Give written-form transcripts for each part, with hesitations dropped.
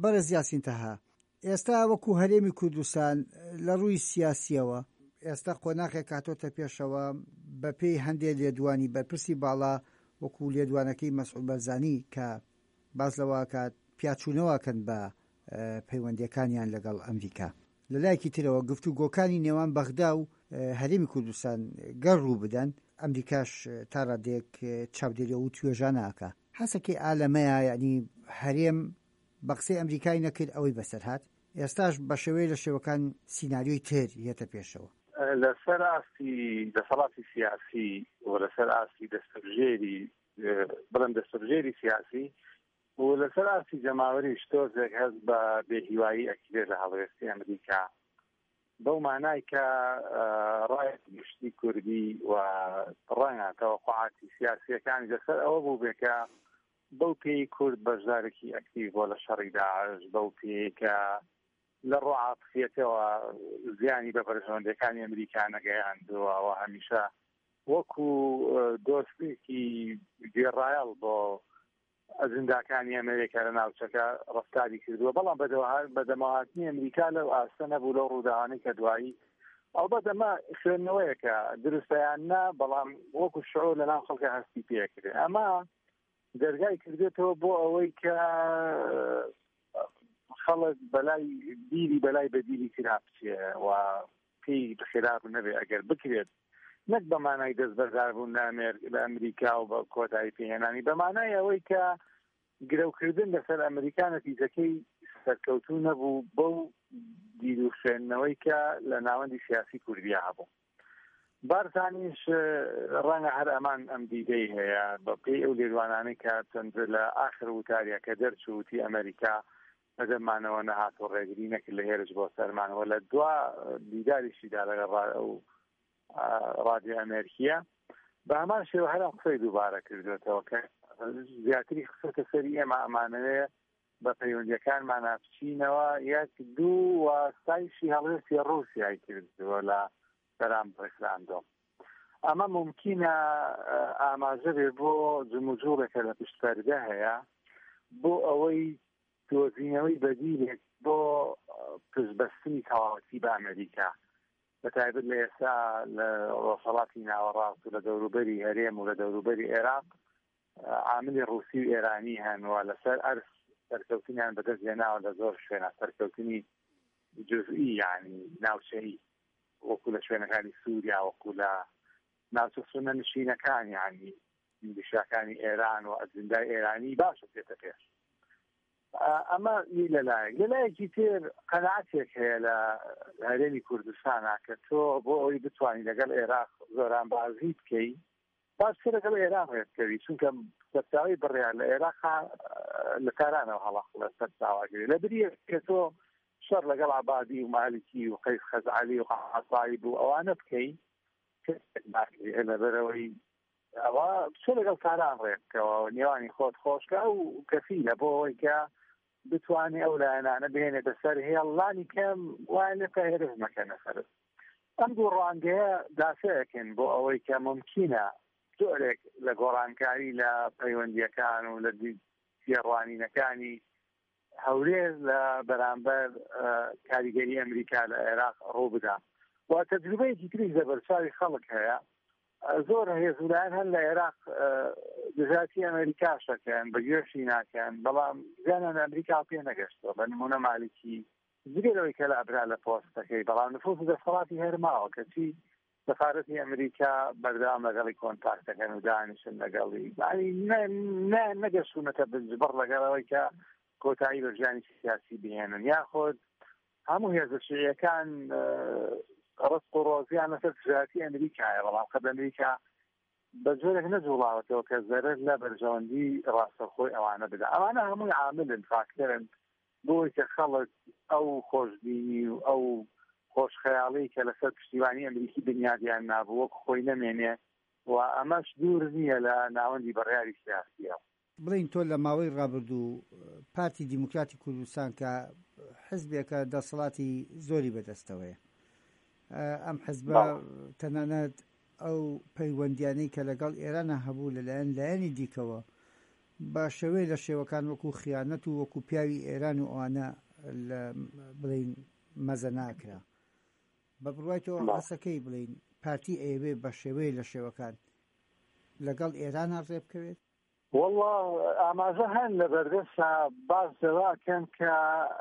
بەرز یاسین تەها، ئێستا وەکو هەرێمی کوردستان لە ڕووی سیاسیەوە ئێستا قۆناغێک هاتۆتە پێشەوە بە پێی هەندێک لێدوانی بەرپرسی باڵا وەکو لێدوانەکەی مەسعود بەرزانی کە باز لەوە کات پیاچوونەوەکەن بە پەیوەندیەکانیان لەگەڵ ئەمریکا. لە لایەکی ترەوە گفتوگۆکانی نێوان بەغدا و هەرێمی کوردستان گەڕ ڕوو بدەن، ئەمریکاش تا ڕادێک چاودێریە و توێژە ناکە. حەسەکەی ئالەمەیە، یعنی هەرێم بە قسەی ئەمریکای نەکرد ئەوەی بەسەر هات، ئێستاش بە شێوەیە لە شێوەکان سیناریۆی تر هێتە پێشەوە. لەسەر ئاستی دەسەڵاتی سیاسی و لەسەر ئاستی دەستەبژێری بڵم دەستەبژێری سیاسی و لەسەر ئاستی جەماوەری شتۆزێک هەست بە بێهیوایی ئەکیدێت لە هەڵوێستی ئەمریکا بەو مانای کە ڕای گشتی کوردی و ڕەنگە تەوەقعاتی سیاسیەکانی لەسەر ئەوە بوو بێکە بەو پێی کورد بەشدارێکی ئەکتیڤ بۆ لە شەڕی داعش، بەو پێیکە لە ڕۆ عاتفیەتەوە زیانی بە پەرژەوەندەکانی ئەمریکا نەگەیاندووە و هەمیشە وەکو دۆستێکی گێڕایەڵ بۆ ئەجنداکانی ئەمریکا لە ناوچەکە ڕفتاری کردووە. بەڵام بەدەماهاتنی ئەمریکا لەو ئاستە نەبوو لەو ڕووداوانەی کە دوایی ئەو بەدەمە خوێندنەوەیەکە دروستەیان نا، بەڵام وەکو شعور لە ناو خەڵکە هەستی پێکرێ. ئەمە دەرگای کردێتەوە بۆ ئەوەی کە خەڵک بەلای بیری بەلای بەدیری کرا بچێ و پێی بخێراب نەبێ ئەگەر بکرێت، نەک بەمانای دەست بەرداربوون لە ئەمریکا و بە کۆتایی پێهێنانی، بەمانای ئەوەی کە گرەوکردن لەسەر ئەمریکا نەتیجەکەی سەرکەوتوو نەبوو بەو دیر و خوێندنەوەی کە لە ناوەندی سیاسی کوردیا هەبوو. بارزانیش ڕەنگە هەر ئەمان ئەم دیدەی هەیە بە پێی ئەو لێدوانانەی کە چەند لە ئاخر وتاریە کە دەرچووتی ئەمریکا بەدەمانەوە نەهاتۆ ڕێگری نەکرد لە هێرش بۆ سەرمانەوە لە دوا دیداریشیدا لەگەڵ ئەو ڕادیۆ ئەمریکیە بە هەمان شێوە هەرم قسەی دووبارە کردوێتەوە کە زیاتری قسەکە سەری ئێمە ئەمانەوەیە بە پەیوەندیەکانمان بچینەوە یەک دوو وەستایشی هەڵوێستی ڕووسیای کردووە لە بەرام ڕێکخراندۆ. ئەمە ممکنە ئاماژە بێ بۆ جموجوڕێکە لە پشتپەردە هەیە بۆ ئەوەی دۆزینەوەی بەدیلێک بۆ پشتبەستنی تەواوەتی بە ئەمریکا، بەتایبەت لە ئێستا لە ڕۆژهەڵاتی ناوەڕاست و لە دەوروبەری هەرێم و لە دەوروبەری عێراق عاملی ڕووسی و ئێرانی هەن و لەسەر ئەرز سەرکەوتنیان بەدەست هێناوە لە زۆر شوێنە، سەرکەوتنی جزئی یعنی ناوچەی وەکو لە شوێنەکانی سووریا، وەکو لە ناوچە سونە نشینەکان یعنی میلیشیاکانی ئێران و ئەجندای ئێرانی باشە پێتە پێش. ئەمە لەلایەکی تر قەناعەتێک هەیە لە هەرێمی کوردستانە کە تۆ بۆ ئەوەی بتوانانی لەگەڵ عێراق زۆران بازی بکەی باشتر لەگەڵ عێراق هێتکەوی، چونکە سەرچاوی بڕیان لە عێراق لە کارانەوە هەڵق لە سەرچاواگیری لە بریە کە تۆ شەڕ لەگەڵ عەبادی و مالکی و قەیس خەزعەلی و قەحەسایب و ئەوانە بکەی لەبەرەوەی ئەوە بچۆ لەگەڵ کاران ڕێبکەوە نێوانی خۆت خۆشکە و کەفیلە بۆ ئەوەی کە بتوانێت ئەو لایەنانە بهێنێتە سەر هێڵانی کەم وایە کە هێرش مەکەنە سەر. ئەم دوو ڕوانگەیە دافەیەکن بۆ ئەوەی کە ممکنە زۆرێک لە گۆڕانکاری لە پەیوەندیەکان و لە سێڕوانینەکانی هەورێز لە بەرامبەر کاریگەری ئەمریکا لە عێراق ڕوو بدا. و تەجروبەیەکی تری زەبەرچاوی خەڵک هەیە، زۆر هێزولایەن هەن لە عێراق دژاتی ئەمریکا شەکەن بەگوێشی ناکەن، بەڵام زیانیان ئەمریکا پێ نەگەشتەوە. بە نمونە مالکی زگەرەوەی کە لە ئەبرا لە پۆستەکەی، بەڵام نفوس دەسەڵاتی هەرماوە کەچی سەفارەتی ئەمریکا بەردەوام لەگەڵی کۆنتاکتەکەن و دانیشن لەگەڵی نەگەشتونەتە بنجبڕ لەگەڵەوەی کە کۆتایی بە ژیانی سیاسی بهێنن، یاخۆت هەموو هێزە شیعیەکان ڕست و ڕۆزیان لەسەر دژاتی ئەمریکایە، بەڵام قەت ئەمریکا بە جۆرێک نەجوڵاوەتەوە کە زەرر لە بەرژەوەندی ڕاستەخۆی ئەوانە بدە. ئەوانە هەمووی عاملن فاکتەرن بۆی کە خەڵک ئەو خۆشبینی و ئەو خۆشخەیاڵی کە لەسەر پشتیوانی ئەمریکی بنیادیان نابوو وەک خۆی نەمێنێ و ئەمەش دوور نییە لە ناوەندی بەڕیاری سیاسیە. بڵین تۆ لە ماوەی ڕابردوو پارتی دیموکراتی کوردستان کە حزبێکە دەسەڵاتی زۆری بەدەستەوەیە، ئەم حزبە تەنانەت ئەو پەیوەندیانەی کە لەگەڵ ئێرانە هەبوو لەلایەنی دیکەوە بە شێوەیە لە شێوەکان وەکو خیانەت و وەکو پیاوی ئێران و ئەوانە بڵین مەزە ناکرا بە بڕوایتەوە هەسەکەی بڵین پارتی ئێوێ بە شێوەیە لە شێوەکان لەگەڵ ئێران ڕێ بکەوێت؟ والله ئاماژە هەن لە بەردەستا باز دەواکەن کە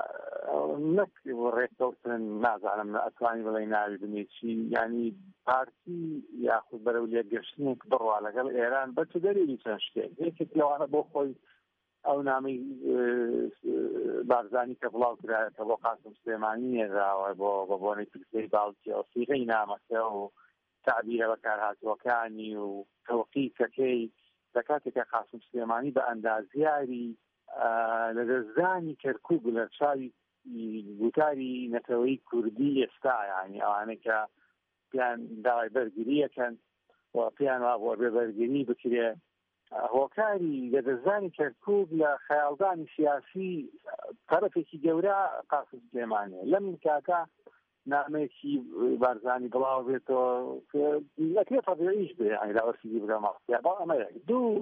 نەک ڕێککەوتن نازانم ئەتوانی بڵێ ناوی بنێچی ینی پارتی یاخود بەرەو لێگەشتنێک بڕوا لەگەڵ ئێران بە چ دەلیلی چەند شتێک یەکێک لەوانە بۆ خۆی ئەو نامی بارزانی کە بڵاو کرایەوە بۆ قاسم سلێمانی نێراوە بۆ بۆنەی ترسەی باڵکی ئەو سیغەی نامەکە و تعبیرە بەکارهاتوەکانی و تەوقیفەکەی لە کاتێکە قاسم سلێمانی بە ئەندازیاری لە دەستدانی کەرکووک لە چاوی گوتاری نەتەوەی کوردی ئێستا ینی ئەوانەی کە پیان داوای بەرگریەکەن و پیان وا بۆ بێ بەرگری بکرێ هۆکاری لە دەستدانی کەرکووک لە خەیاڵدانی سیاسی تەرەفێکی گەورە قاسم سلێمانیە لەم کاتە نامەیەکی بارزانی بڵاو بێتەوە لەکرێ تەبیعیش بێ ینی لاوەرسیدی بگەمە بەڵام ئەمە دوو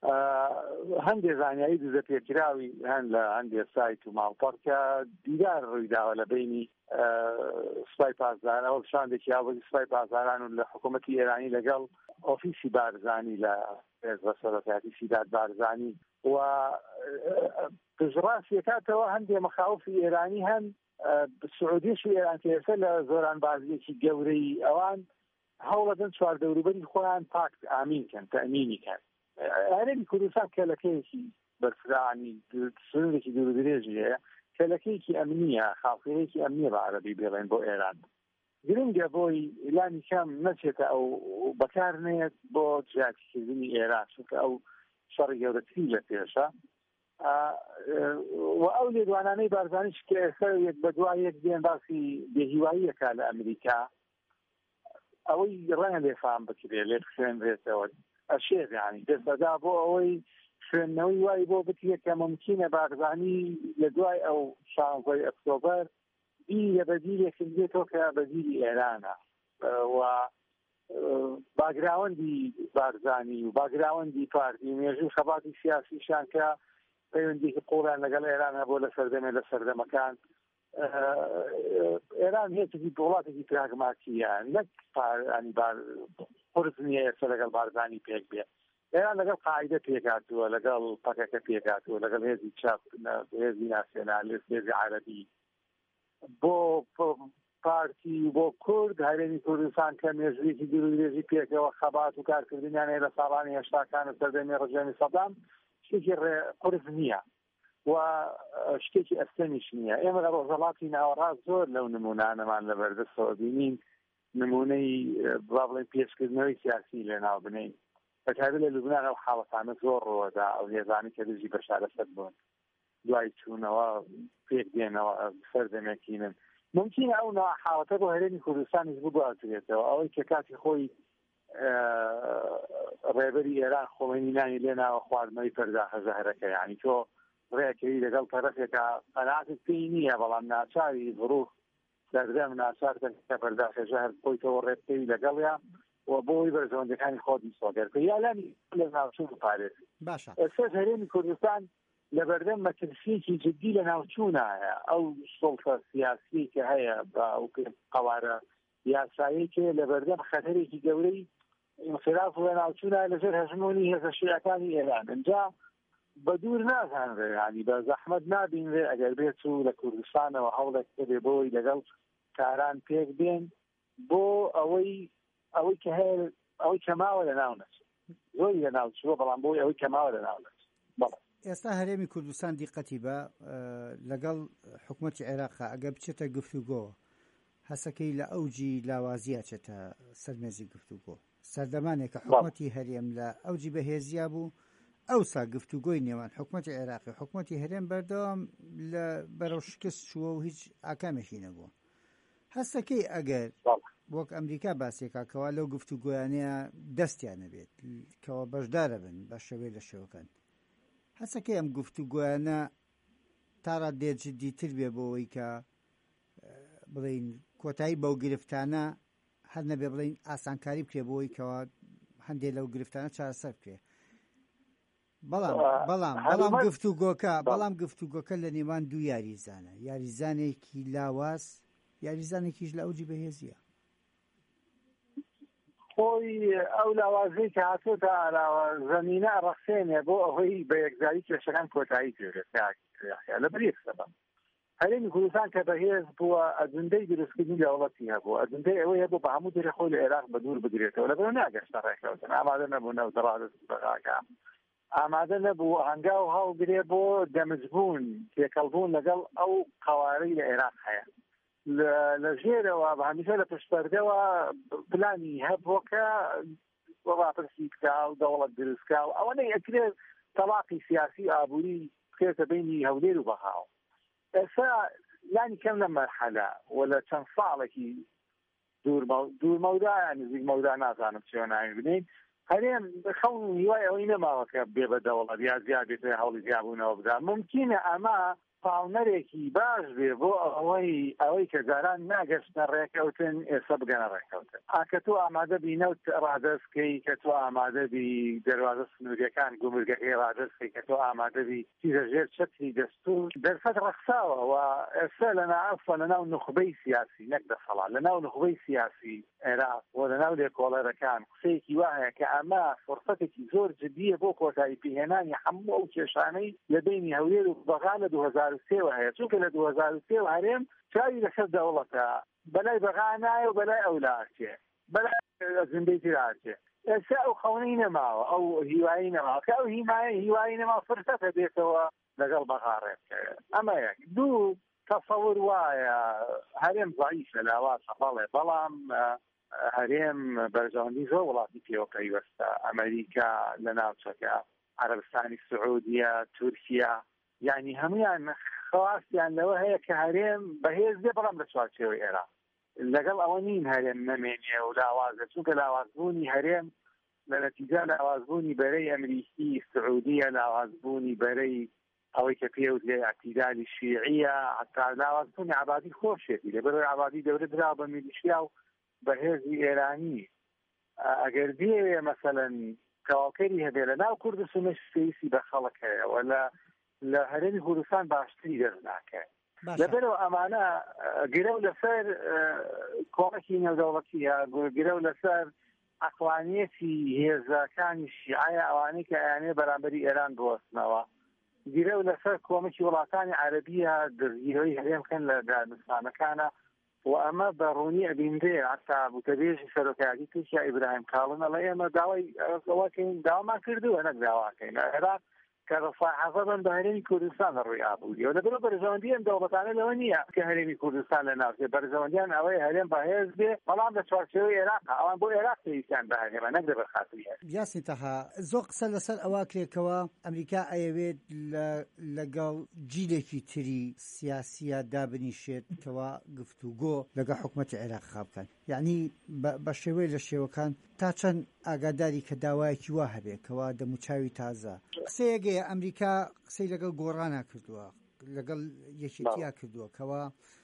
هەندێک زانیاری دزە پێکراوی هەن لە هەندێک سایت و ماڵپەڕکە دیدار ڕوویداوە لە بینی سوپای پاسداران ئەوە شاندێکی یاوەزی سوپای پاسداران و لە حکوومەتی ئێرانی لەگەڵ ئۆفیسی بارزانی لە بەسەرەتایەتی سیدات بارزانی و پشتڕاستی کاتەوە هەندێک مەخاوفی ئێرانی هەن سعودیش و ئێران کێسە لە زۆران بازیەکی گەورەی ئەوان هەوڵەدەن چواردەوروبەری خۆیان پاک ئامینکەن تەمینی کەن هەرێمی کوردستان کەلەکەیەکی بەرفرانی سنوورێکی دوور و درێژی هەیە کەلەکەیەکی ئەمنیە خاڵخێرەیەکی ئەمنیە بە عەرەبی بێڵێن بۆ ئێران گرنگە بۆی ئیلانی کەم نەچێتە ئەو بەکار نێت بۆ جیاتیکردنی ئێران چونکە ئەو شەڕی گەورەتری لە پێشە و ئەو لێدوانانەی بارزانیش کە ئێستا یەک بە دوای یەک دێن باسی بێهیواییەکە لە ئەمریکا ئەوەی ڕەنگە لێفام بکرێت لێ خوێنرێتەوە ئەشێر ینی دەستەدا بۆ ئەوەی خوێندنەوەی وای بۆ بکرێت کە ممکنە بارزانی لە دوای ئەو 16 ئۆکتۆبەر لە بەدیلێکم دێتەوە کە بەدیلی ئێرانە و باگراوەندی بارزانی و باگراوەندی پارتی و مێژووی خەباتی سیاسیشان کە پەیوەندیکی قوڵیان لەگەڵ ئێران هەبوو لە سەردەمێ لە سەردەمەکان ئێران هێتێکی وڵاتێکی پراگماتیە نەک قورس نییە ئێستا لەگەڵ بارزانی پێک بێت ئێران لەگەڵ قاعیدە پێکاتووە لەگەڵ پەکەکە پێکاتووە لەگەڵ هێزی چاپ هێزی ناسیۆنالیست هێزی عەرەبی بۆ پارتی بۆ کورد هەرێمی کوردستان کە مێژوویەکی دوور و درێژی پێکەوە خەبات و کارکردنیان هەیە لە ساڵانی هێشتاکان و سەردەمی ڕەجەمی سەدام شتێکی قورس نییە و شتێکی ئەستەمیش نییە ئێمە لە ڕۆژهەڵاتی ناوەڕاست زۆر لەو نمونانەمان لە بەردەستەوە بینین نمونەی با بڵێن پێشکردنەوەی سیاسی لێناو بنین بەتایبەت لە لوبنان ئەو حاڵەتانە زۆر ڕۆدا ئەو هێزانی کە دژی بەشارەسەر بوون دوای چوونەوە پێک دێنەوە سەردەمێکینن ممکنە ئەو حاڵەتە بۆ هەرێمی کوردستانیش بگوازرێتەوە ئەوەی کە کاتی خۆی ڕێبەری ئێران خۆمینی نانی لێناوە خواردنەوەی پەرداخە زەهرەکە یعنی تۆ ڕێکەوی لەگەڵ تەرەفێکە قەناعەتت پێی نییە بەڵام ناچاری ظروف دەردەم ناچارکە پەرداخە ژەهر بۆیتەوە ڕێبکەوی لەگەڵیان و بۆی بەرژەوەندەکانی خۆی سۆگەرکە یا لانی لە ناوچوو بپارێت ئێستا هەرێمی کوردستان لە بەردەم مەترسیەکی جدی لە ناوچوونە هەیە ئەو سڵتە سیاسی کە هەیە بە ئەو قەوارە یاسایی کە لە بەردەم خەتەرێکی گەورەی انخراف لە ناوچوونە لەژێر هەژمۆنی هێزە شیعەکانی ئێران اینجا بە دوور نازانرێ ینی بە زەحمەت نابینرێ ئەگەر بێت و لە کوردستانەوە هەوڵێک بێ بۆی لەگەڵ کاران پێک بێن بۆ ئەوەی کە هەیە ئەوەی کەماوە لە ناو نەچێت زۆری لە ناوچووە بەڵام بۆی ئەوەی کەماوە لە ناو نەچێت بەڵێ ئێستا هەرێمی کوردستان دیقەتی بە لەگەڵ حکوومەتی عێراقا ئەگە بچێتە گفتوگۆ هەسەکەی لە ئەوجی لاوازیە چێتە سەرمێزی گفتوگۆ سەردەمانێکە حکوومەتی هەرێم لە ئەوجی بەهێزیە بوو ئەوسا گفتوگۆی نێوان حکوومەتی عێراقی حکوومەتی هەرێم بەردەوام لە بەرەو شکست چووە و هیچ ئاکامێکی نەبووە هەسەکەی ئەگەر وەک ئەمریکا باسێکاکەوە لەو گفتوگۆیانەیە دەستیانە بێت کەەوە بەشدارە بن بە شێوەی لە شێوەکان هەسەکەی ئەم گفتوگۆیانە تاڕە دێجددیتر بێ بۆەوەی کە بڵین کۆتایی بەو گرفتانە هەر نەبێ بڵین ئاسانکاری بکرێ بۆەوەی کەەوە هەندێک لەو گرفتانە چارەسەر بکرێ بەڵام گفتوگۆکە لە نێوان دوو یاریزانە، یاریزانێکی لاواز، یاریزانێکیش لە ئەوجی بەهێزیە. خۆی ئەو لاوازەی کە هاتوۆتە زەمینە ڕەخسێنێ بۆ ئەوەی بە یەکجاری کێشەکان کۆتایی گێرێت لە بەریەک سەبەب هەرێمی کوردستان کە بەهێز بووە ئەجندەی دروستکردنی دەوڵەتی هەبوو، ئەجندەی ئەوەیە بۆ بە هەموو دەرێ خۆی لە عێراق بە دوور بگرێتەوە، لەبەرەوە ناگەشتە ڕێکەوتن، ئامادە نەبوو نەوتەڕادەست بەغاکە، ئامادە نەبوو هەنگا و هەڵگرێ بۆ دەمجبوون تێکەڵبوون لەگەڵ ئەو قەوارەی لە عێراق هەیە. لە ژێرەوە بە هەمیشە لە پشتپەردەوە پلانی هەبووکە ڕاپرسی بکا و دەوڵەت دروستکا و ئەوەنەی ئەکرێت تەلاقی سیاسی ئابووری بکرێتە بینی هەولێر و بەخاو. ئێستا لانی کەم لە مەرحەلە و لە چەند ساڵێکی دوورمەودا نزیک مەودا نازانم چێوە ناوی بنین هەرێم خەون هیوای ئەوەی نەماوەکە بێ بە دەوڵەت یا زیاد بێتە هەوڵی زیابوونەوە بدا. ممکنە ئەمە پاڵنەرێکی باش بێ بۆ ئەوەی کە جاران ناگەشتە ڕێکەوتن ئێستا بگەنە ڕێکەوتن. کە تۆ ئامادە بی نەوت ڕادەستکەی، کە تۆ ئامادە بی دەواازە سنوورەکان گومرگەکەی ڕادەستکەی، کە تۆ ئامادە بی چیزە ژێر چەتری دەستور دەرفەت ڕەخساوە و ئێستا لەناو نخبەی سیاسی نەک دەسەڵات لەناو نخبەی سیاسی عێراق و لەناو لێکۆڵەرەکان قسەیەکی وایە کە ئەمە فرسەتێکی زۆر جدیە بۆ کۆتایی پێهێنانی هەموو ئەو کێشانەی لە بینی هەولێر و بەغا لە 2003 هەیە، چونکە لە 2003 هەرێم چاوی لەسەر دەوڵەتە بەلای بەغا نایە و بەلای ئەولاچێ بەلای زندەی تراچێ. ئێستا ئەو خەونەی نەماوە، ئەو هیوایی نەماوە، کە ئەو هیوایی نەماوە فرسەتە بێتەوە لەگەڵ بەغا ڕێبکەوێت. ئەمە یەک. دوو تەسەور وایە هەرێم ضعیفە لاواز بەڵێ، بەڵام هەرێم بەرژەوەندی زۆر وڵاتی پێوە پەیوەستە، ئەمریکا لە ناوچەکە، عەرەبستانی سعودیە، تورکیا، یعنی هەمویان خواستیان لەوە هەیە کە هەرێم بەهێز بێ بەڵام لە چوارچێوەی عێراق. لەگەڵ ئەوە نین هەرێم نەمێنێ و لاوازە، چونکە لاوازبوونی هەرێم لە نەتیجە لاوازبوونی بەرەی ئەمریکی سعودیە، لاوازبوونی بەرەی ئەوەی کە پێوت لێ ئەعتیدالی شیعیە، حتا لاوازبوونی عەبادی خۆشێتی لەبەرەوەی عەبادی دەورە درا بە میلیشیا و بەهێزی ئێرانی. ئەگەر بێ مەسەلەن کەواکەری هەبێ لە ناو کوردستان پێویستی بە خەڵک هەیە و لە هەرێمی کوردستان باشتری دەستناکە. لەبەرەوە ئەمانە گرە و لەسەر کۆمەکی نێودەوڵەتیە، گرە و لەسەر عەقلانیەتی هێزەکانی شیعەیە ئەوانەی کە ئەیانێ بەرامبەری ئێران بوەستنەوە، گرە و لەسەر کۆمەکی وڵاتانی عەرەبیە دەستگیرەوەی هەرێمکەن لە دارستانەکانە و ئەمە بەڕوونی ئەبیندێ حتا بوتەبێژی سەرۆکایەتی تورکیا ئیبراهیم کاڵن ئەڵێ ئێمە داوای ئەوەکەین داوامان کردووە نەک داواکەین عێراق کە ڕەفاحەزە بن بە هەرێمی کوردستان لە ڕووی ئابووری و لەبەرەوە بەرژەوەندی ئەم دەوڵەتانە لەوە نییە کە هەرێمی کوردستان لە ناوچێ بەرژەوەندیان ئەوەی هەرێم بەهێز بێ بەڵام لە چوارچێوەی عێراق ئەوان بۆ عێراق پێویستیان بە هەرێمە نەک لەبەر خاتری هەرێم. یاسین تەها زۆر قسە لەسەر ئەوە کرێکەوە ئەمریکا ئەیەوێت لەگەڵ جیلێکی تری سیاسیە دابنیشێت کەوا گفتوگۆ لەگەڵ حکوومەتی عێراق خابکەن، یعنی بە شێوەی لە شێوەکان تا چەند ئاگاداری کە داوایەکی وا هەبێت کەوا دەموچاوی تازە. قسەیەگەیە ئەمریکا قسەی لەگەڵ گۆڕانە کردووە، لەگەڵ یەکێتیا کردووە کەوا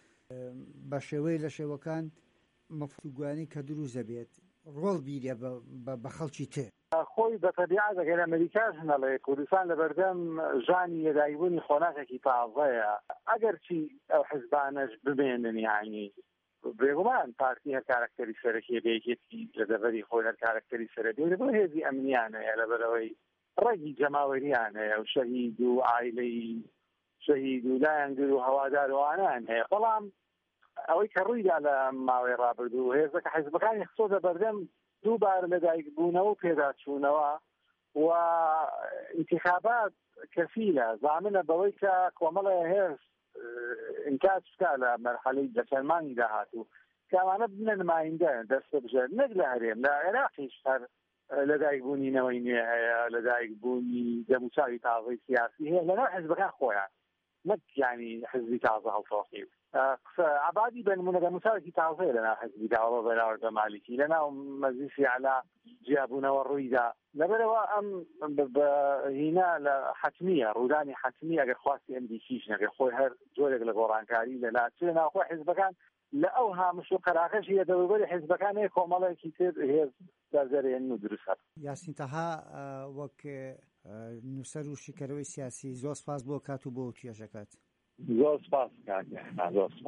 بە شێوەی لە شێوەکان مەفتوگوانی کە دروست دەبێت ڕۆڵ بیرە بە خەڵکی تر. خۆی بە تەبیعەت ئەگەر ئەمریکاش نەڵێ کوردستان لە بەردەم ژانی لەدایکبوونی خۆناکێکی تازەیە، ئەگەر چی ئەو حیزبانەش بمێنن یعنی بێگومان پارتی هەر کارکتەری سەرەکی بەیەکێتی لە دەبەری خۆی هەر کارکتەری سەرەکی لەبەر هێزی ئەمنیان هەیە، لەبەرەوەی ڕێگی جەماوەریان هەیە و شەهید و عایلەی شەهید و لایەنگر و هەواداروانان هەیە، بەڵام ئەوەی کە ڕوویدا لە ماوەی ڕابردوو هێزەکە حیزبەکانی خسۆتە بەردەم دووبارە لەدایکبوونەوە و پێداچوونەوە و انتخابات کەفیلە زامنە بەوەی کە کۆمەڵە هێز ئینتاج بکا لە مەرحەلەی دەچەرمانی داهاتوو کامانە بنە نمایندە دەستە بژێر نەک لە هەرێم لە عێراقیش هەر لەدایکبوونینەوەی نوێ هەیە، لەدایکبوونی دەموچاوی تازەی سیاسی هەیە لەناو حیزبەکان خۆیان نەک یعنی حزبی تازە هەڵتۆقی عبادی بنمونە دەموچاوێکی تازەیە لەناو حزبی داوە بەراوردە مالیکی لەناو مەجلیسی عەلا جیابوونەوە ڕوویدا، لەبەرەوە ئەم هینا لە حتمیە ڕوودانی حتمی ئەگەر خواستی ئەمریکیش نەگەر خۆی هەر جۆرێک لە گۆڕانکاری لەناوچێ ناوخۆ حیزبەکان لە ئەو هامش و قەراغەشی دەوروبەری حیزبەکان هەیە کۆمەڵێکی تر هێز دەرزەرێن و دروست. یاسین تەها وەک نووسەر و شیکەرەوەی سیاسی زۆر سپاس بۆ کات و بۆ توێژەکەت. زۆر سپاس کاکە، زۆر سپاس.